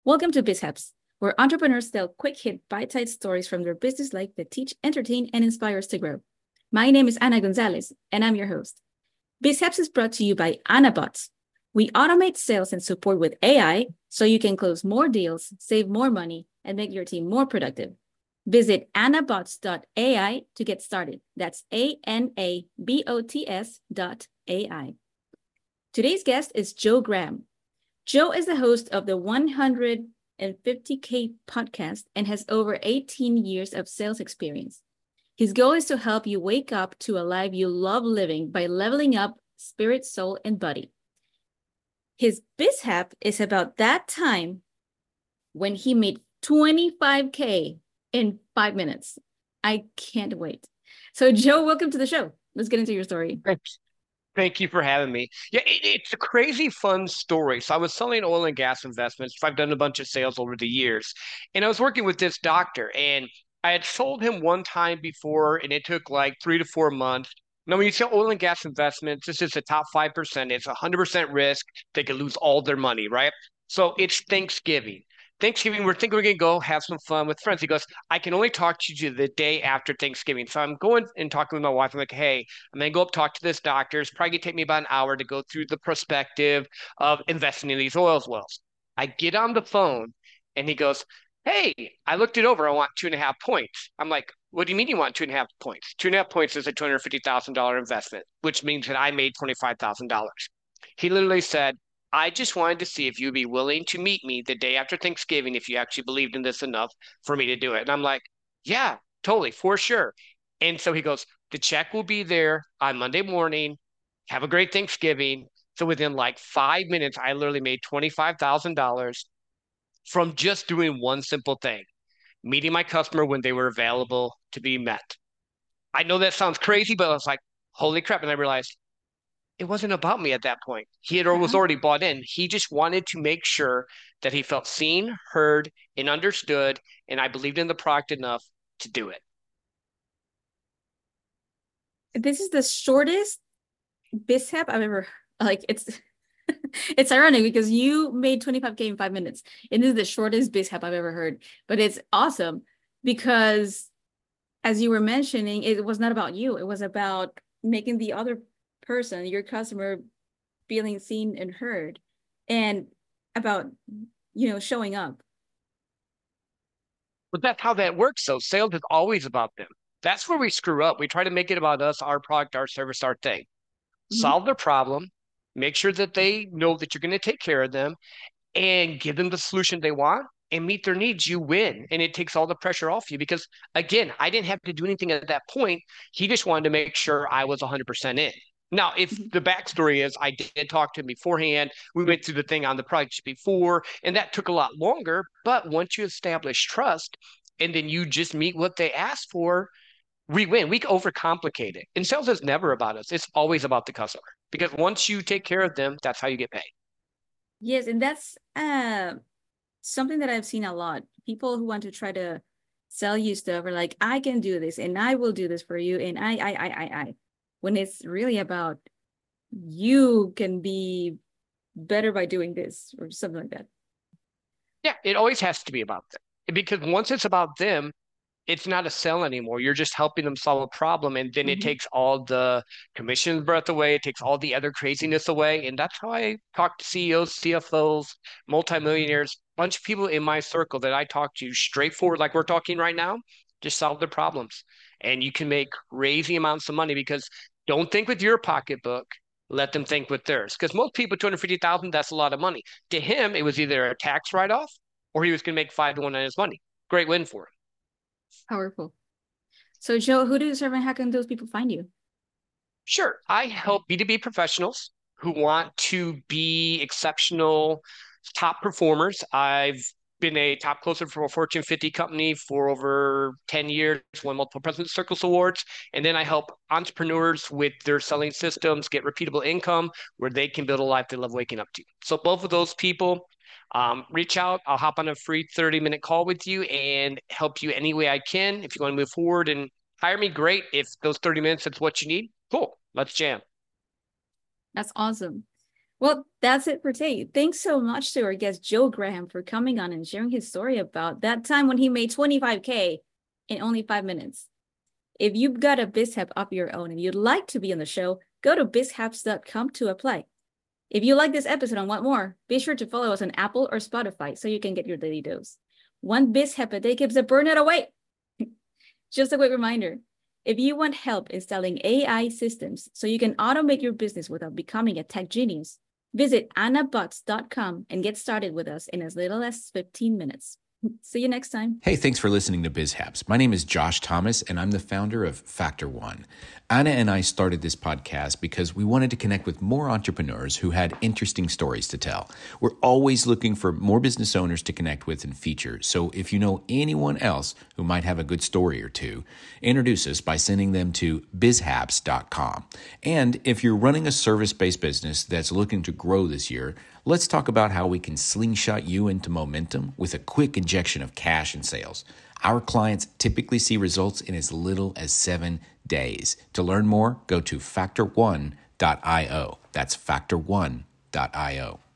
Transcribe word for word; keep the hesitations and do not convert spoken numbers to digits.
Welcome to BizHaps, where entrepreneurs tell quick-hit, bite-sized stories from their business life that teach, entertain, and inspire us to grow. My name is Ana Gonzalez, and I'm your host. BizHaps is brought to you by AnaBots. We automate sales and support with A I so you can close more deals, save more money, and make your team more productive. Visit anabots dot A I to get started. That's A N A B O T S dot A I. Today's guest is Joe Graham. Joe is the host of the one hundred fifty K podcast and has over eighteen years of sales experience. His goal is to help you wake up to a life you love living by leveling up spirit, soul, and body. His BizHap is about that time when he made twenty-five K in five minutes. I can't wait. So Joe, welcome to the show. Let's get into your story. Thanks. Thank you for having me. Yeah, it, it's a crazy fun story. So I was selling oil and gas investments. I've done a bunch of sales over the years. And I was working with this doctor, and I had sold him one time before, and it took like three to four months. Now, when you sell oil and gas investments, this is the top five percent. It's one hundred percent risk. They could lose all their money, right? So it's Thanksgiving. Thanksgiving, we're thinking we're going to go have some fun with friends. He goes, I can only talk to you the day after Thanksgiving. So I'm going and talking with my wife. I'm like, hey, I'm going to go up talk to this doctor. It's probably going to take me about an hour to go through the perspective of investing in these oil wells. I get on the phone and he goes, hey, I looked it over. I want two and a half points. I'm like, what do you mean you want two and a half points? Two and a half points is a two hundred fifty thousand dollars investment, which means that I made twenty-five thousand dollars. He literally said, I just wanted to see if you'd be willing to meet me the day after Thanksgiving if you actually believed in this enough for me to do it. And I'm like, yeah, totally, for sure. And so he goes, the check will be there on Monday morning. Have a great Thanksgiving. So within like five minutes, I literally made twenty-five thousand dollars from just doing one simple thing, meeting my customer when they were available to be met. I know that sounds crazy, but I was like, holy crap. And I realized it wasn't about me at that point. He had was Uh-huh. already bought in. He just wanted to make sure that he felt seen, heard, and understood, and I believed in the product enough to do it. This is the shortest BizHap I've ever like. It's it's ironic because you made twenty-five K in five minutes, and this is the shortest BizHap I've ever heard. But it's awesome because, as you were mentioning, it was not about you. It was about making the other person, your customer, feeling seen and heard, and about you know showing up. But that's how that works. So sales is always about them. That's where we screw up. We try to make it about us, our product, our service, our thing. Mhm. Solve their problem, make sure that they know that you're going to take care of them, and give them the solution they want and meet their needs. You win. And it takes all the pressure off you because, again, I didn't have to do anything at that point. He just wanted to make sure I was one hundred percent in. Now, if Mhm. the backstory is I did talk to him beforehand, we went through the thing on the project before, and that took a lot longer. But once you establish trust and then you just meet what they asked for, we win. We overcomplicate it. And sales is never about us. It's always about the customer because once you take care of them, that's how you get paid. Yes, and that's uh something that I've seen a lot. People who want to try to sell you stuff are like, I can do this and I will do this for you. And I, I, I, I, I. When it's really about you can be better by doing this or something like that. Yeah, it always has to be about them because once it's about them, it's not a sell anymore. You're just helping them solve a problem, and then it Mm-hmm. takes all the commission breath away. It takes all the other craziness away, and that's how I talk to C E Os, C F Os, multimillionaires, bunch of people in my circle that I talk to straightforward, like we're talking right now. Just solve their problems, and you can make crazy amounts of money because don't think with your pocketbook. Let them think with theirs. Because most people, two hundred fifty thousand, that's a lot of money. To him, it was either a tax write-off or he was going to make five to one on his money. Great win for him. Powerful. So Joe, who do you serve and how can those people find you? Sure, I help B two B professionals who want to be exceptional top performers. I've been a top closer for a Fortune fifty company for over ten years, won multiple President's Circles awards. And then I help entrepreneurs with their selling systems get repeatable income where they can build a life they love waking up to. So both of those people, um, reach out. I'll hop on a free thirty minute call with you and help you any way I can. If you want to move forward and hire me, great. If those thirty minutes, that's what you need, cool. Let's jam. That's awesome. Well, that's it for today. Thanks so much to our guest, Joe Graham, for coming on and sharing his story about that time when he made twenty-five K in only five minutes. If you've got a BizHap of your own and you'd like to be on the show, go to biz haps dot com to apply. If you like this episode and want more, be sure to follow us on Apple or Spotify so you can get your daily dose. One BizHap a day keeps the burnout away. Just a quick reminder, if you want help installing A I systems so you can automate your business without becoming a tech genius, visit anna butts dot com and get started with us in as little as fifteen minutes. See you next time. Hey, thanks for listening to BizHaps. My name is Josh Thomas, and I'm the founder of Factor One. Anna and I started this podcast because we wanted to connect with more entrepreneurs who had interesting stories to tell. We're always looking for more business owners to connect with and feature. So if you know anyone else who might have a good story or two, introduce us by sending them to biz haps dot com. And if you're running a service-based business that's looking to grow this year, let's talk about how we can slingshot you into momentum with a quick injection of cash and sales. Our clients typically see results in as little as seven days. To learn more, go to factor one dot io. That's factor one dot io.